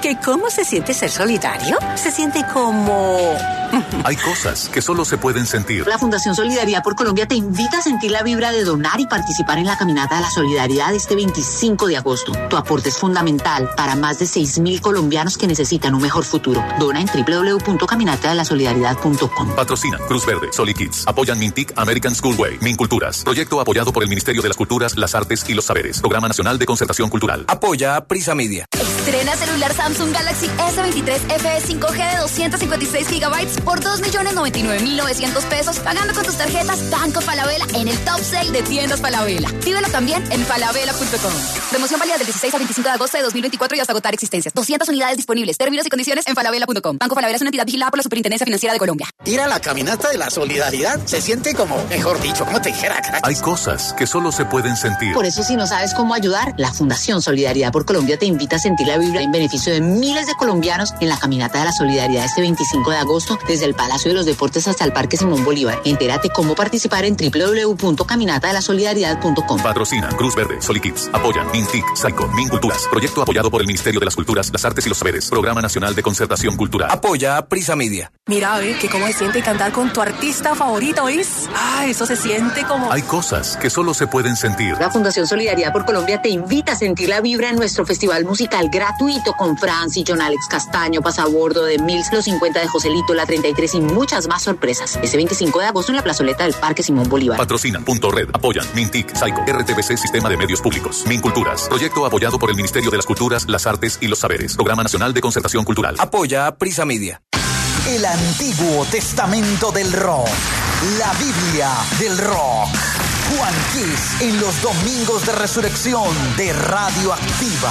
¿Que cómo se siente ser solidario? Se siente como... Hay cosas que solo se pueden sentir. La Fundación Solidaridad por Colombia te invita a sentir la vibra de donar y participar en la Caminata de la Solidaridad este 25 de agosto. Tu aporte es fundamental para más de 6.000 colombianos que necesitan un mejor futuro. Dona en www.caminatadelasolidaridad.com. Patrocina Cruz Verde, Solikids. Apoyan Mintic, American Schoolway, Minculturas. Proyecto apoyado por el Ministerio de las Culturas, las Artes y los Saberes. Programa Nacional de Concertación Cultural. Apoya a Prisa Media. Estrena celular Samsung Galaxy S23 FE 5G de 256 GB por 2.099.900 pesos, pagando con tus tarjetas Banco Falabella en el top sale de tiendas Falabella. Vívelo también en falabella.com. Promoción válida del 16 al 25 de agosto de 2024 y hasta agotar existencias. 200 unidades disponibles. Términos y condiciones en falabella.com. Banco Falabella es una entidad vigilada por la Superintendencia Financiera de Colombia. Ir a la Caminata de la Solidaridad se siente como, mejor dicho, como te dijera, Caracas. Hay cosas que solo se pueden sentir. Por eso, si no sabes cómo ayudar, la Fundación Solidaridad por Colombia te invita a sentir la vibra en beneficio de miles de colombianos en la Caminata de la Solidaridad este 25 de agosto desde el Palacio de los Deportes hasta el Parque Simón Bolívar. Entérate cómo participar en www.caminatadelasolidaridad.com. Patrocina Cruz Verde, Solikids. Apoyan Mintic, Psycho, Minculturas. Proyecto apoyado por el Ministerio de las Culturas, las Artes y los Saberes. Programa Nacional de Concertación Cultural. Apoya a Prisa Media. Mira, que cómo se siente cantar con tu artista favorito, ¿es? Eso se siente como... Hay cosas que solo se pueden sentir. La Fundación Solidaridad por Colombia te invita a sentir la vibra en nuestro festival musical gratuito con Franci, John Alex Castaño, Pasabordo, de Mills, Los 50 de Joselito, La 33 y muchas más sorpresas. Ese 25 de agosto en la plazoleta del Parque Simón Bolívar. Patrocina Punto Red. Apoyan Mintic, Psycho, RTBC, Sistema de Medios Públicos, Minculturas. Proyecto apoyado por el Ministerio de las Culturas, las Artes y los Saberes. Programa Nacional de Concertación Cultural. Apoya a Prisa Media. El Antiguo Testamento del Rock. La Biblia del Rock. Juan Kiss en los domingos de resurrección de Radioactiva.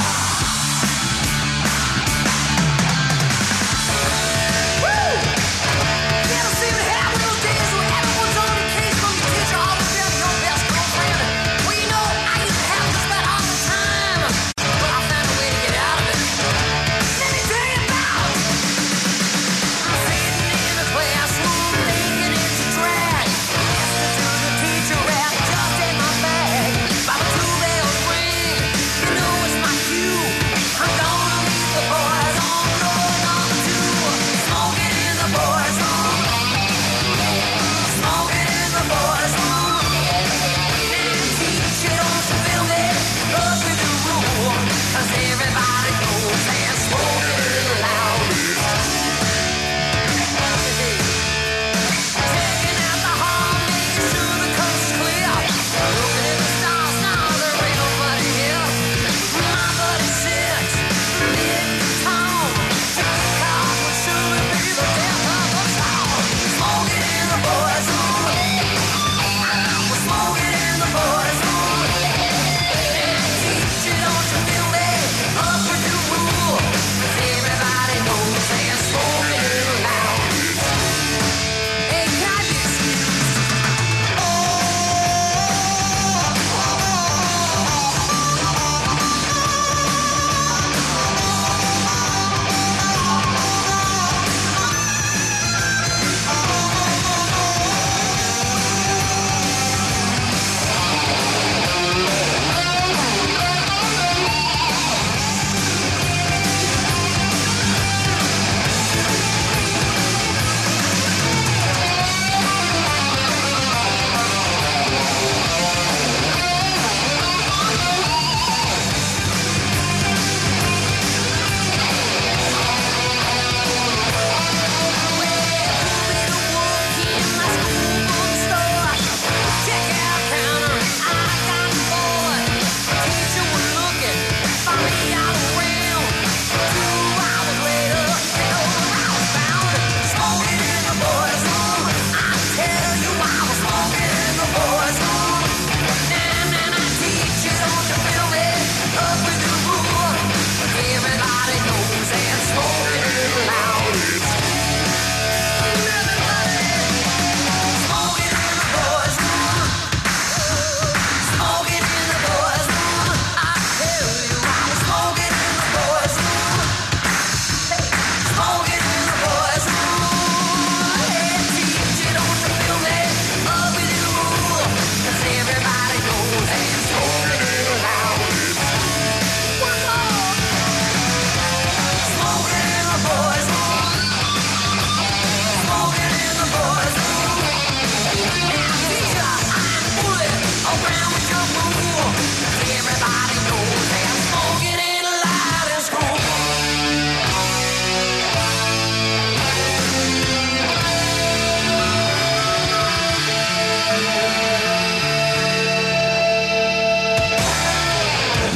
You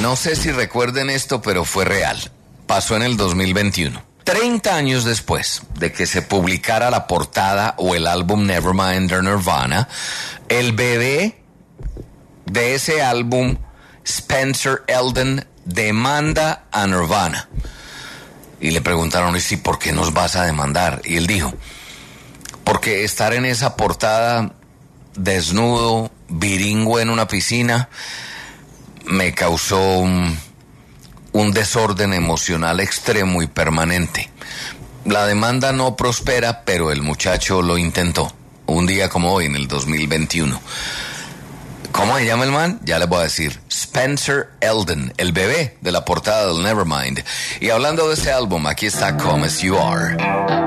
No sé si recuerden esto, pero fue real. Pasó en el 2021. 30 años después de que se publicara la portada o el álbum Nevermind de Nirvana, el bebé de ese álbum, Spencer Elden, demanda a Nirvana. Y le preguntaron, ¿y si por qué nos vas a demandar? Y él dijo, porque estar en esa portada desnudo, bilingüe en una piscina, me causó un desorden emocional extremo y permanente. La demanda no prospera, pero el muchacho lo intentó. Un día como hoy, en el 2021. ¿Cómo se llama el man? Ya les voy a decir. Spencer Elden, el bebé de la portada del Nevermind. Y hablando de ese álbum, aquí está Come As You Are.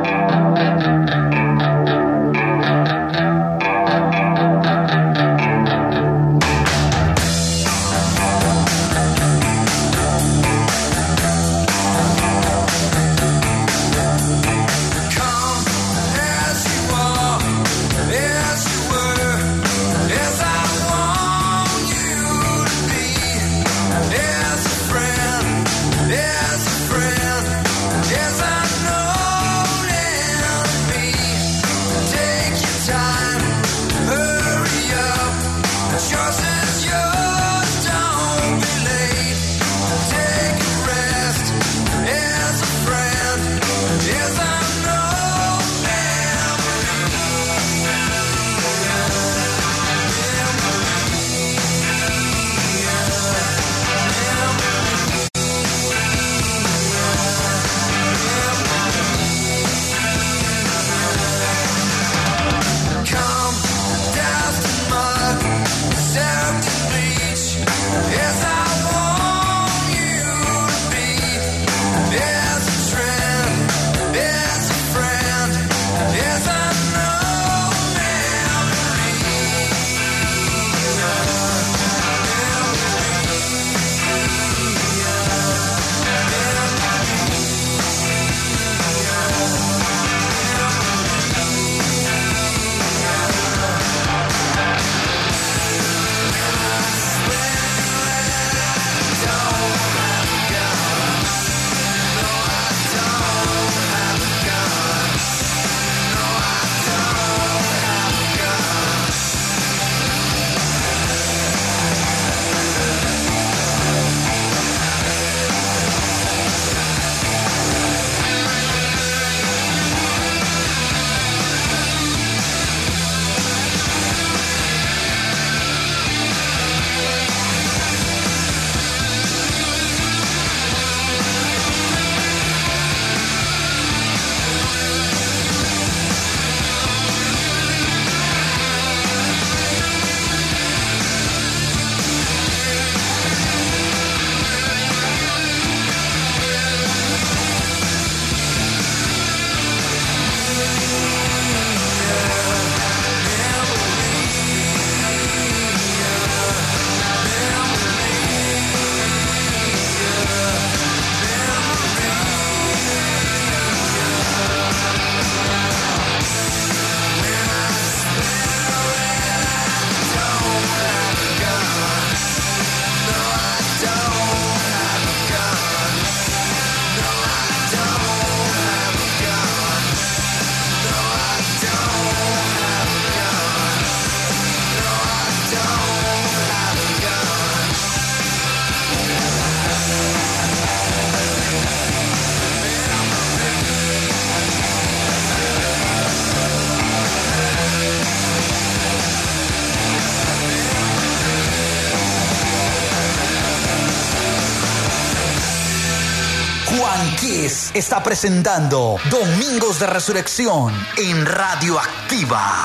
Juan Kiss está presentando Domingos de Resurrección en Radioactiva.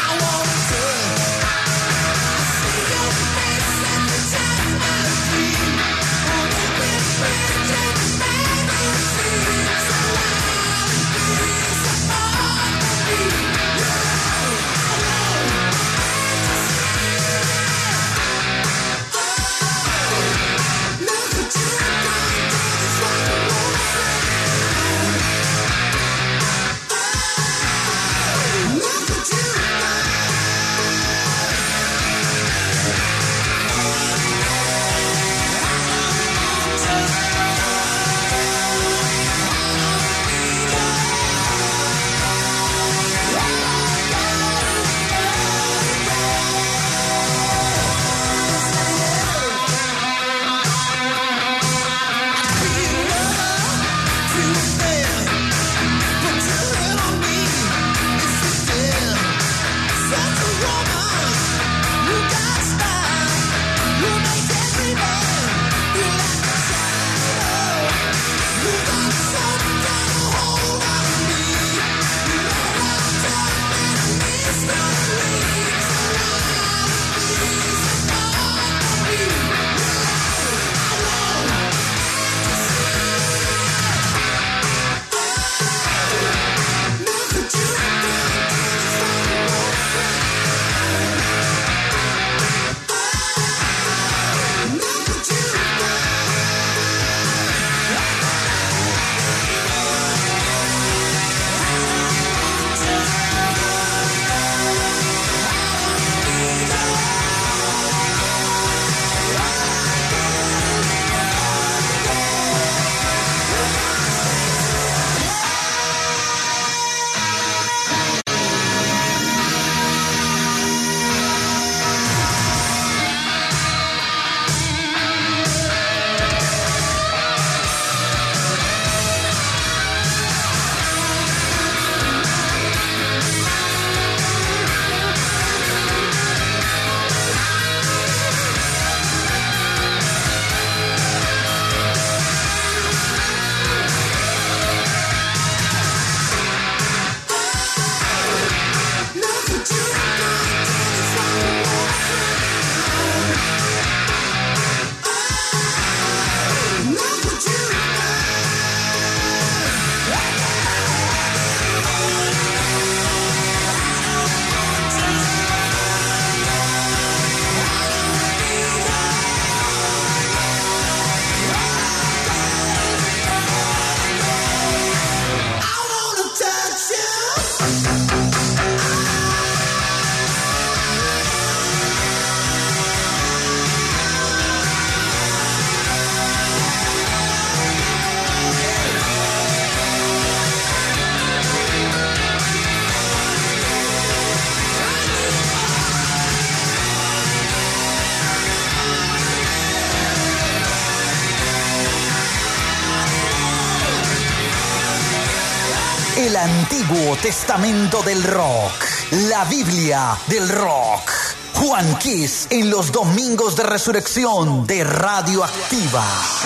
Dream. El Antiguo Testamento del Rock, la Biblia del Rock. Juan Kiss en los domingos de resurrección de Radioactiva.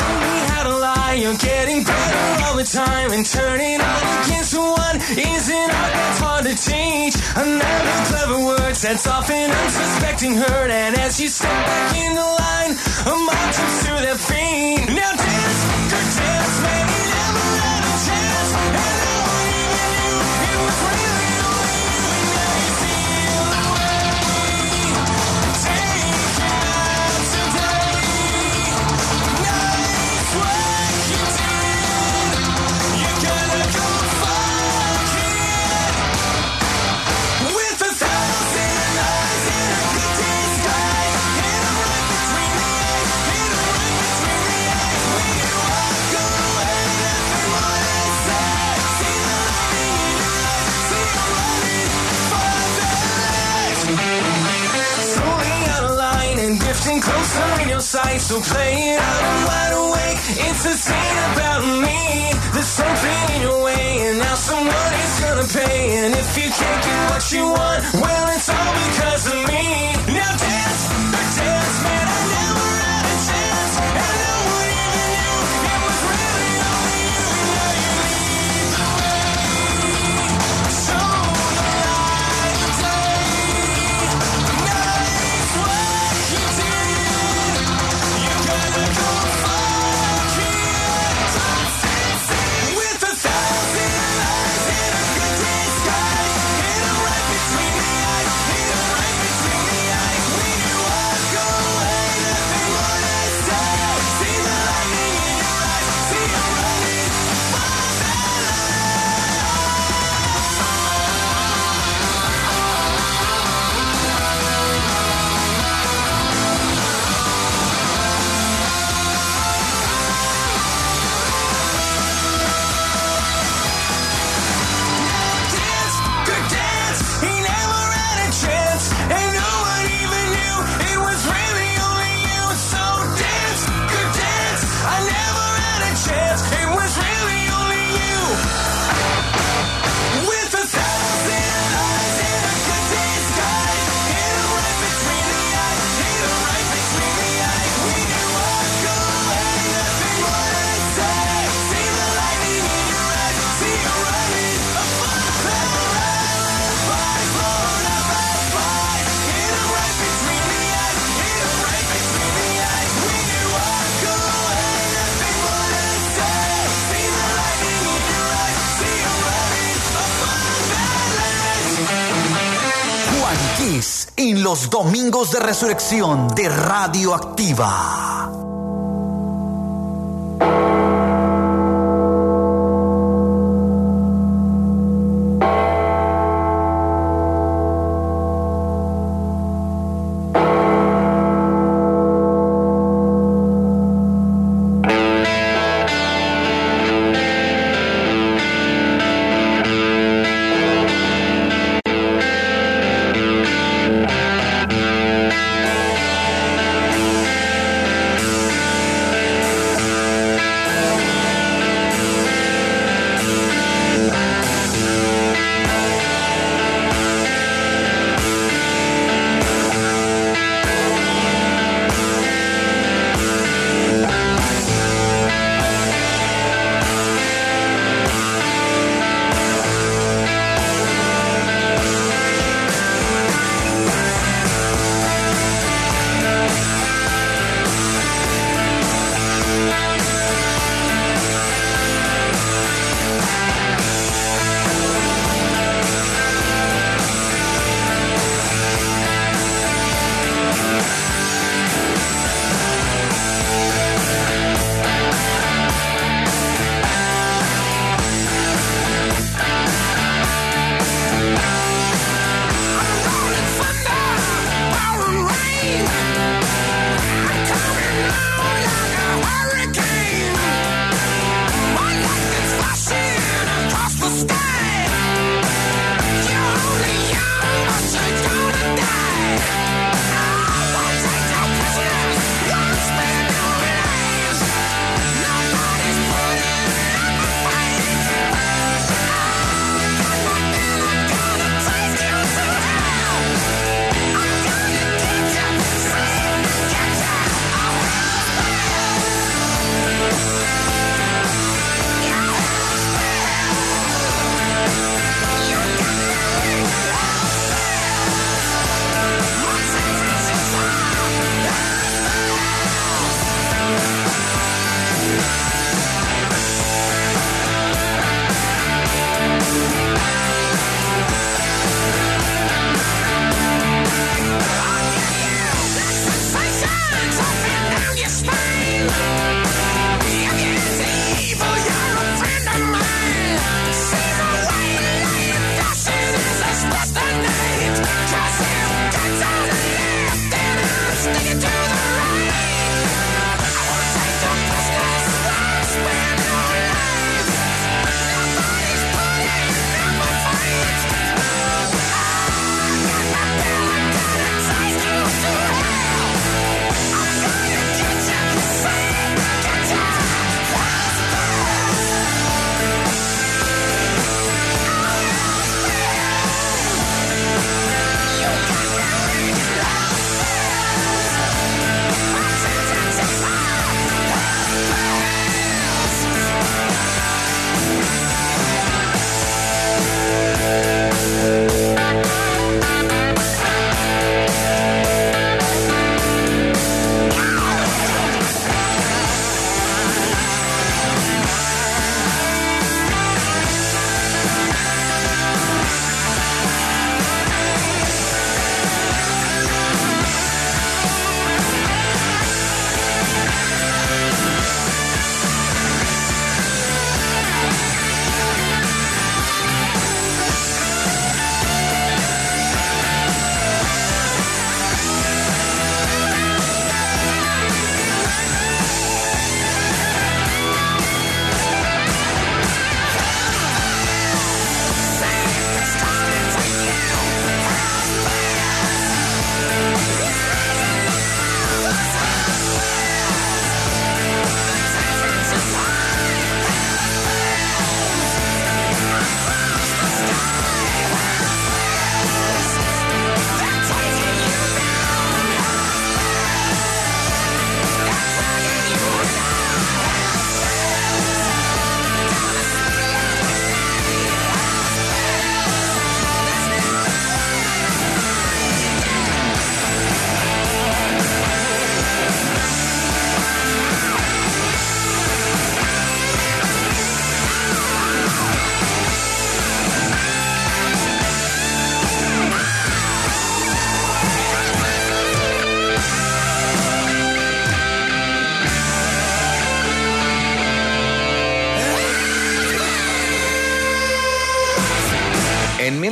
Closer in your sight, so play it out, I'm wide awake. It's a scene about me. There's something in your way, and now someone is gonna pay. And if you can't get what you want, well, it's all because of me. Now dance, man, I never had a chance, and no one even knew it was really only you. Now you lead the way, show the light of day. Nice what you did. With 1,000 eyes in a good disguise, hit 'em right between the eyes, hit 'em right between the eyes. We knew I'd go away, nothing more to say. See the lightning in your eyes, see you running for that en los domingos de resurrección de Radioactiva.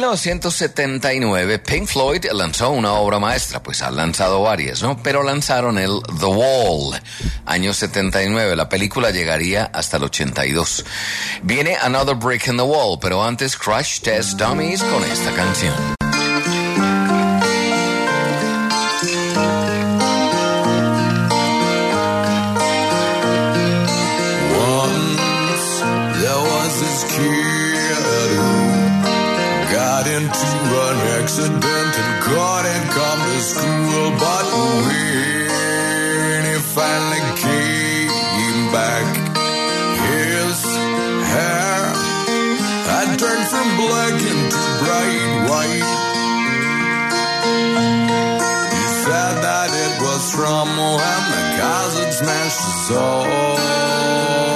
1979, Pink Floyd lanzó una obra maestra, pues han lanzado varias, ¿no? Pero lanzaron el The Wall, año 79. La película llegaría hasta el 82. Viene Another Brick in the Wall, pero antes Crash Test Dummies con esta canción. Accident and couldn't come to school, but when he finally came back, his hair had turned from black into bright white. He said that it was from when the cars had smashed his soul.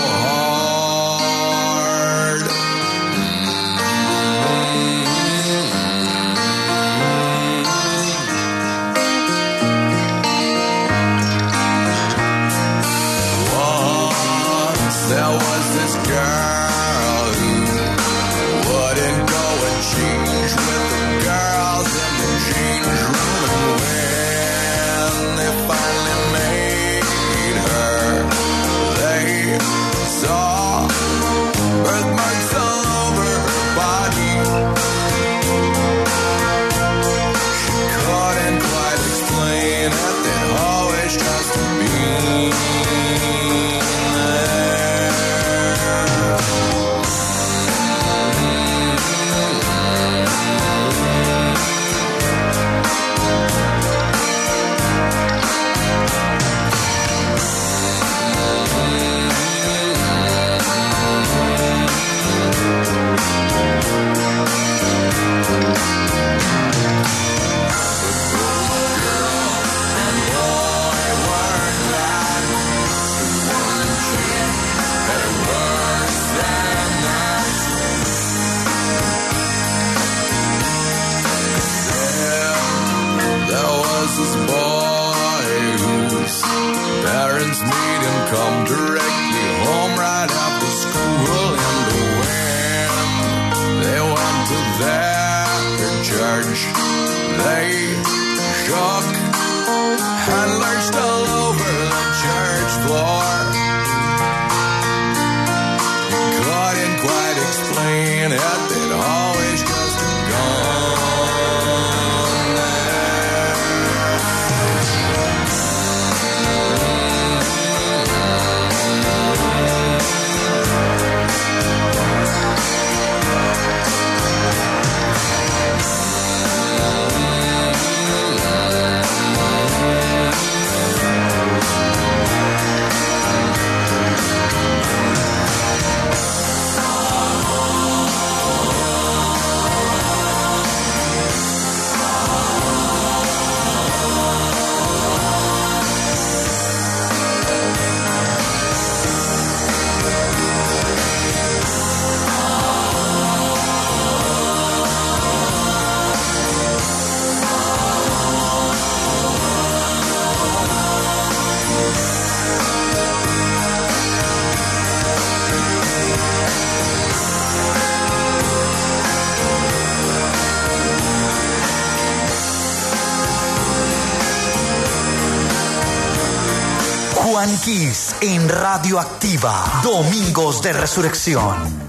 Juan Kiss en Radioactiva, Domingos de Resurrección.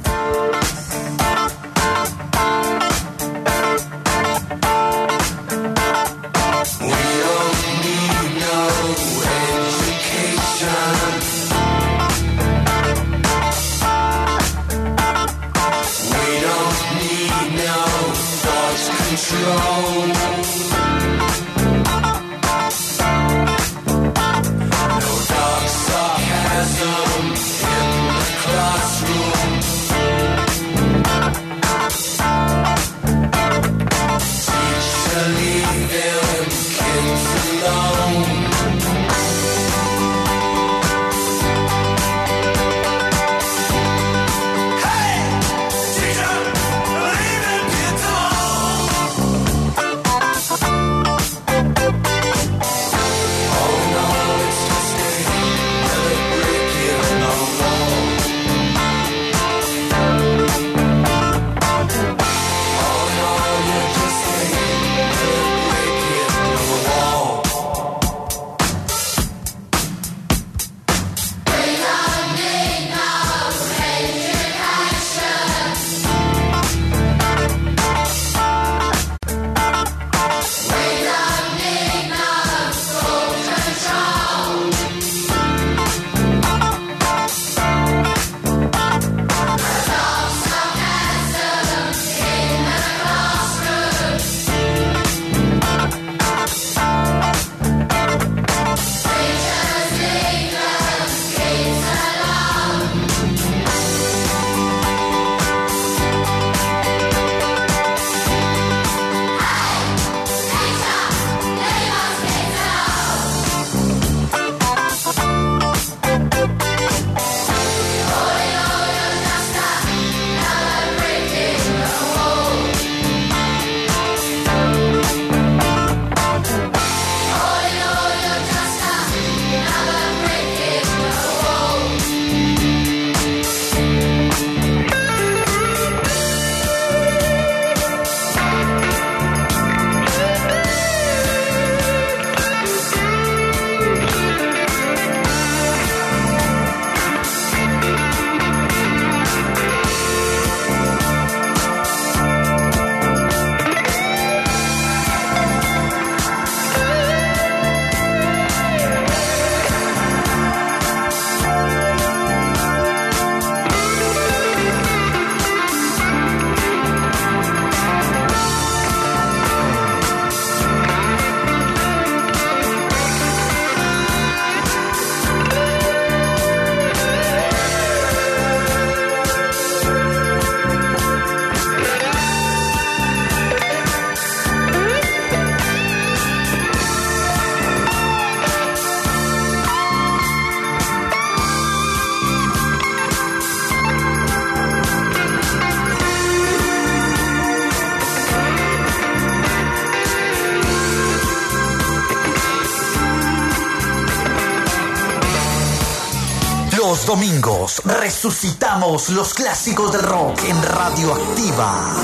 Los domingos resucitamos los clásicos del rock en Radioactiva.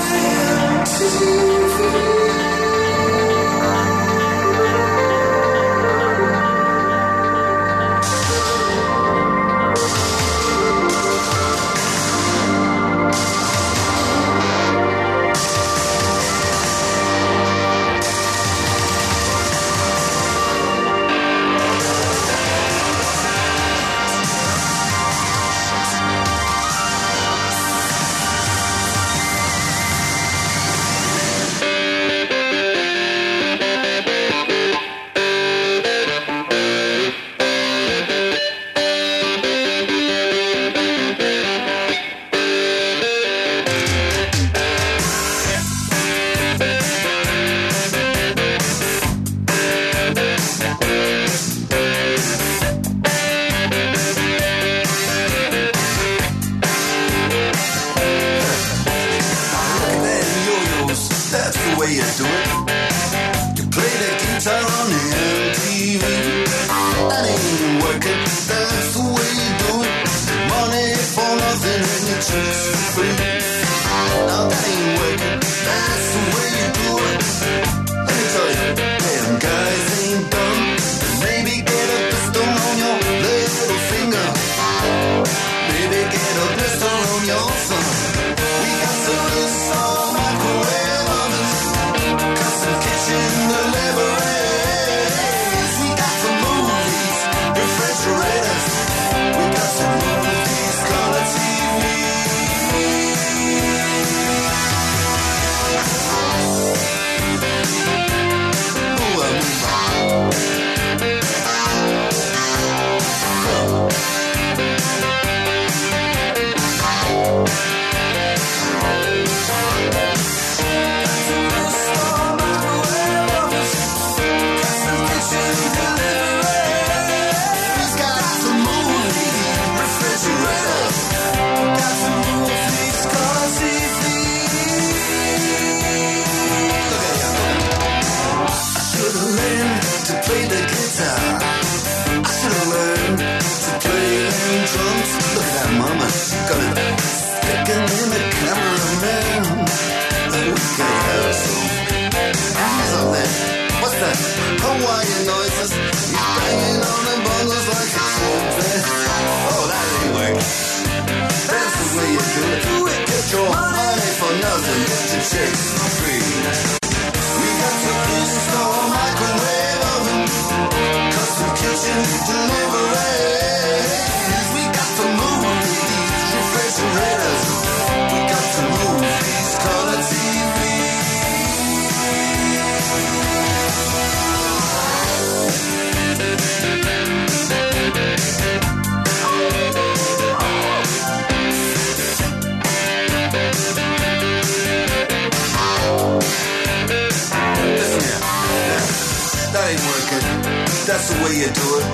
That's the way you do it.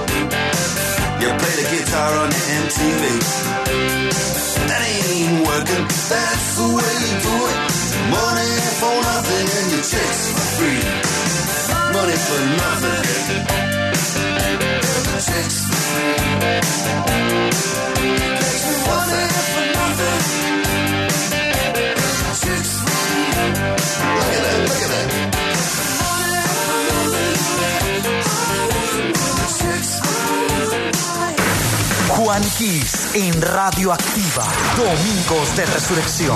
You play the guitar on the MTV. That ain't working. That's the way you do it. Money for nothing and your chicks for free. Money for nothing. Chicks for free. Money for nothing. Chicks for free. Look at that, look at that. Juan Kiss en Radioactiva. Domingos de Resurrección.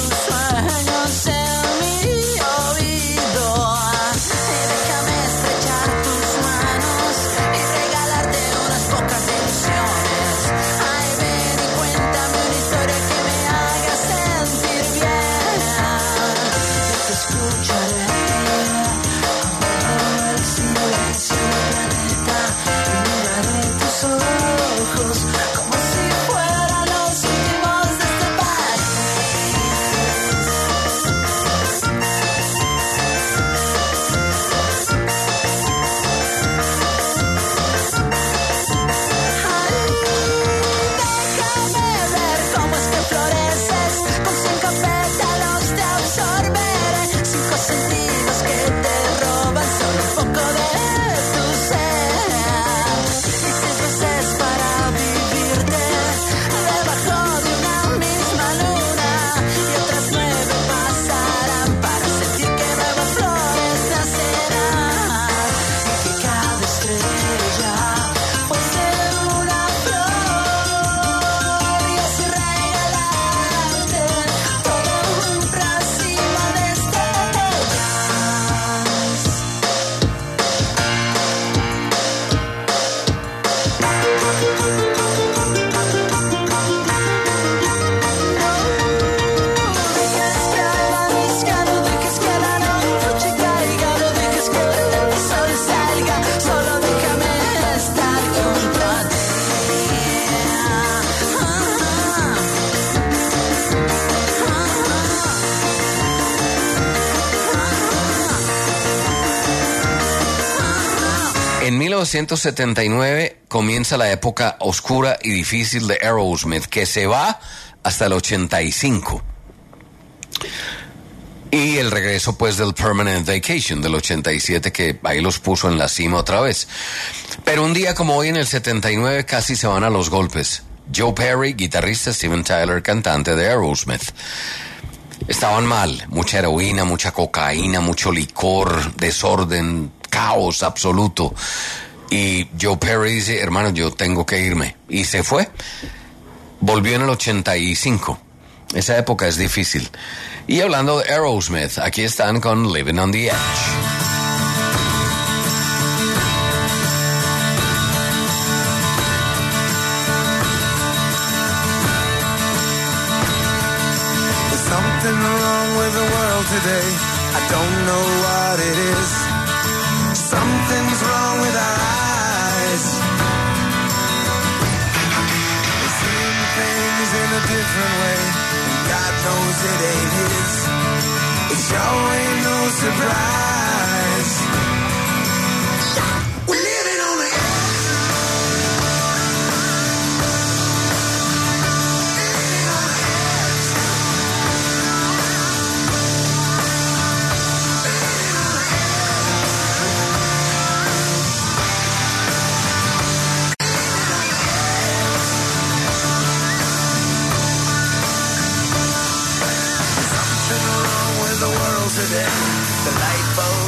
Déjame estrechar 1979 comienza la época oscura y difícil de Aerosmith, que se va hasta el 85. Y el regreso pues del Permanent Vacation del 87, que ahí los puso en la cima otra vez. Pero un día como hoy en el 79 casi se van a los golpes. Joe Perry, guitarrista, Steven Tyler, cantante de Aerosmith. Estaban mal, mucha heroína, mucha cocaína, mucho licor, desorden, caos absoluto. Y Joe Perry dice, hermano, yo tengo que irme. Y se fue. Volvió en el 85. Esa época es difícil. Y hablando de Aerosmith, aquí están con Living on the Edge. Something wrong with the world today. I don't know what it is. Something's wrong with our eyes. We're seeing things in a different way, and God knows it ain't his. It sure ain't no surprise. We're living on the today. The light bulb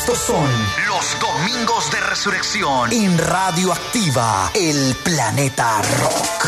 Estos son los Domingos de Resurrección en Radio Activa, el planeta rock.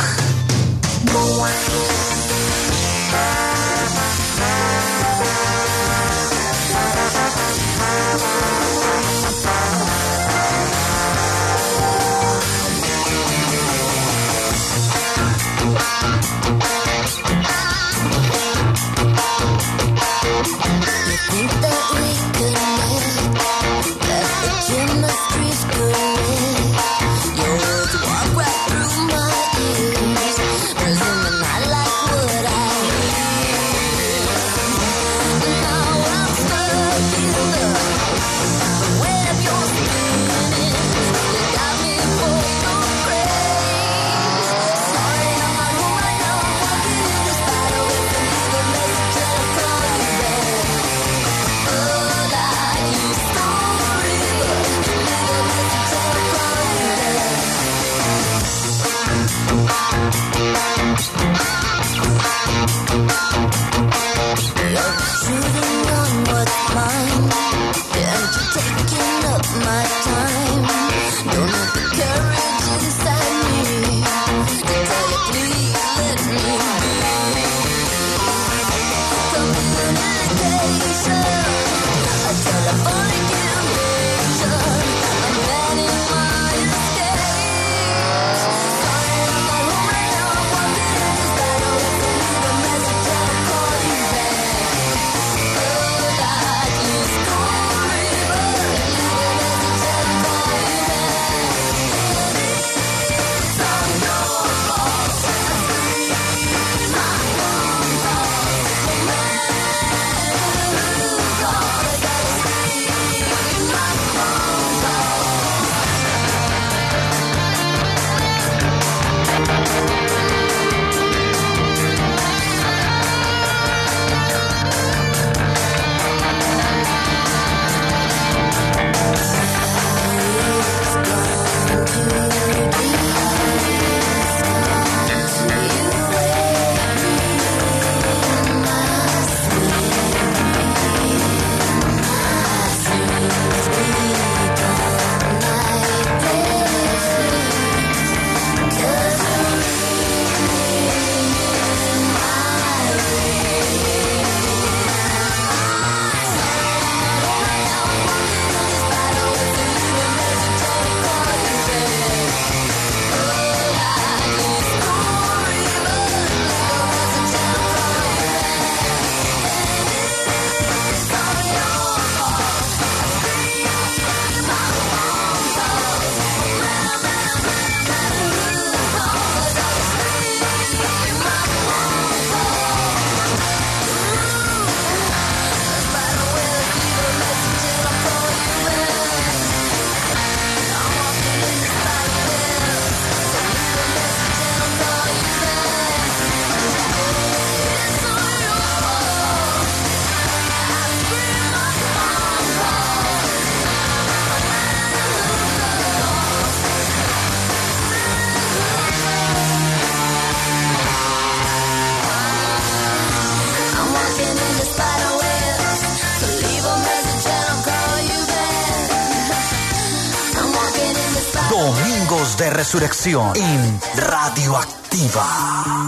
Domingos de Resurrección en Radio Activa.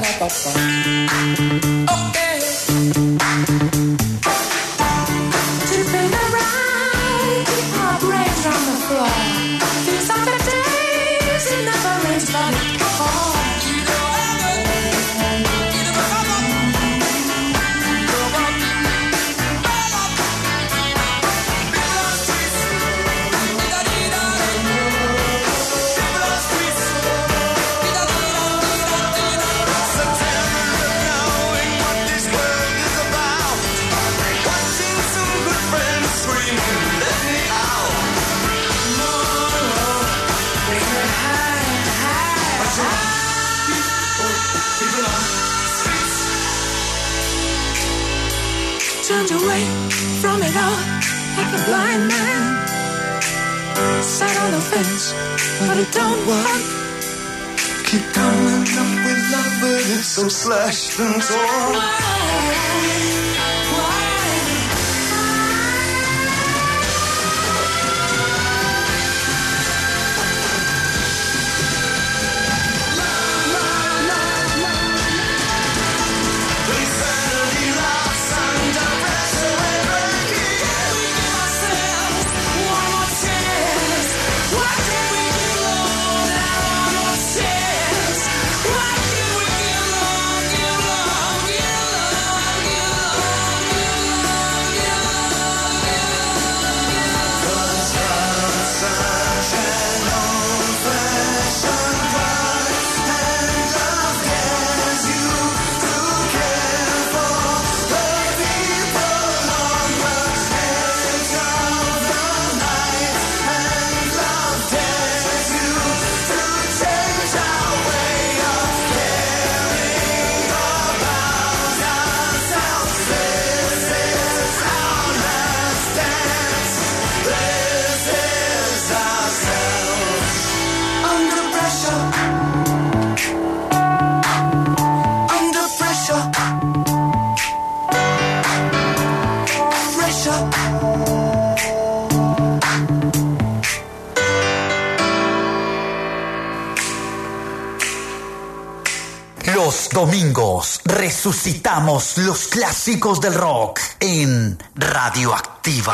Okay. Tipping around, keep our brains on the floor. These are the days it never rains but it pours. Turned away from it all like a blind man. Sat on the fence, but it don't work. Keep coming up with love, but it's so slashed and torn. Los domingos resucitamos los clásicos del rock en Radioactiva.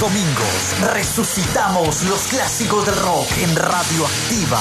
domingos resucitamos los clásicos del rock en Radioactiva.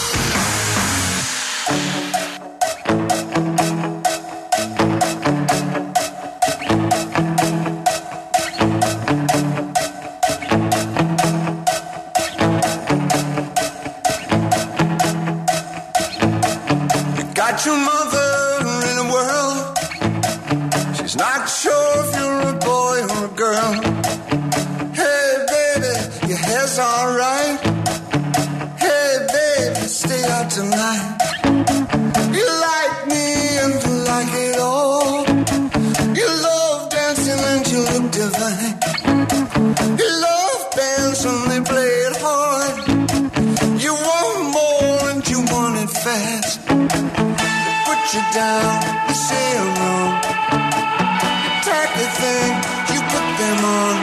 Got your mother in a whirl. She's not sure if you're a boy or a girl. Hey baby, your hair's alright. Hey baby, stay out tonight. You like me and you like it all. You love dancing and you look divine. You love bands when they play it hard. You want more and you want it fast. You down, you say I'm wrong. You take the thing, you put them on.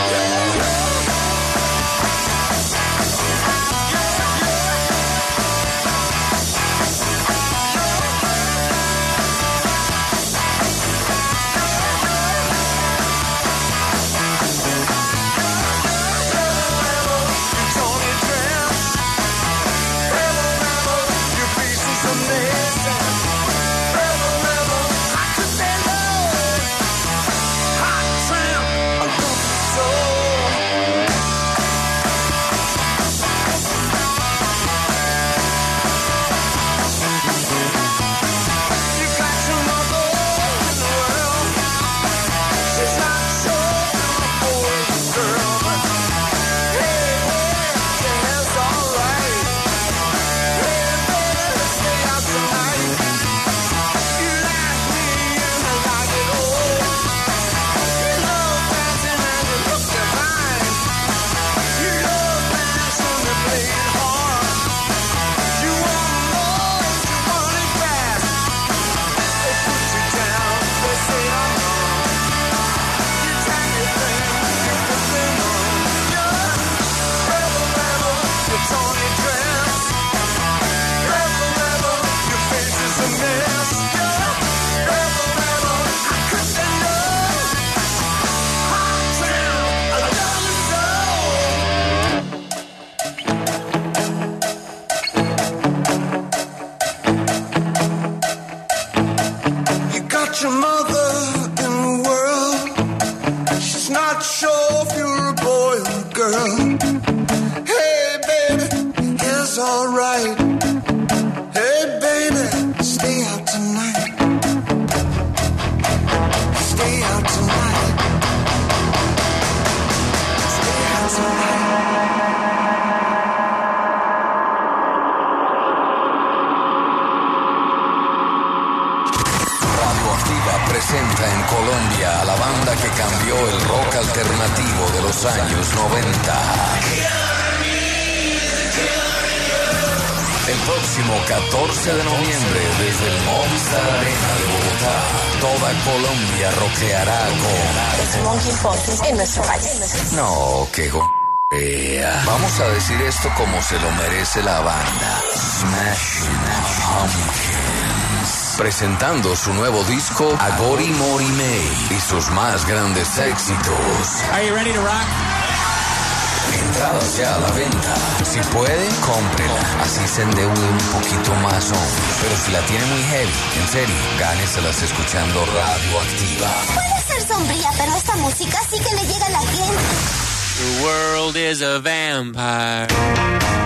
Your mother in the world. She's not sure if you're a boy or a girl. Hey baby, it's alright. Hey baby, stay out tonight. Stay out tonight. Stay out tonight. Presenta en Colombia a la banda que cambió el rock alternativo de los años 90. El próximo 14 de noviembre, desde el Movistar Arena de Bogotá, toda Colombia rockeará con Smokey Pumpkins en nuestro país. No, qué vamos a decir esto como se lo merece la banda. Smashing Pumpkins. Presentando su nuevo disco Agori Mori May y sus más grandes éxitos. Are you ready to rock? Entradas ya a la venta. Si puede, cómprela. Así se endeude un poquito más, hombre. Pero si la tiene muy heavy, en serio, gáneselas escuchando Radioactiva. Puede ser sombría, pero esta música sí que le llega a la gente. The world is a vampire.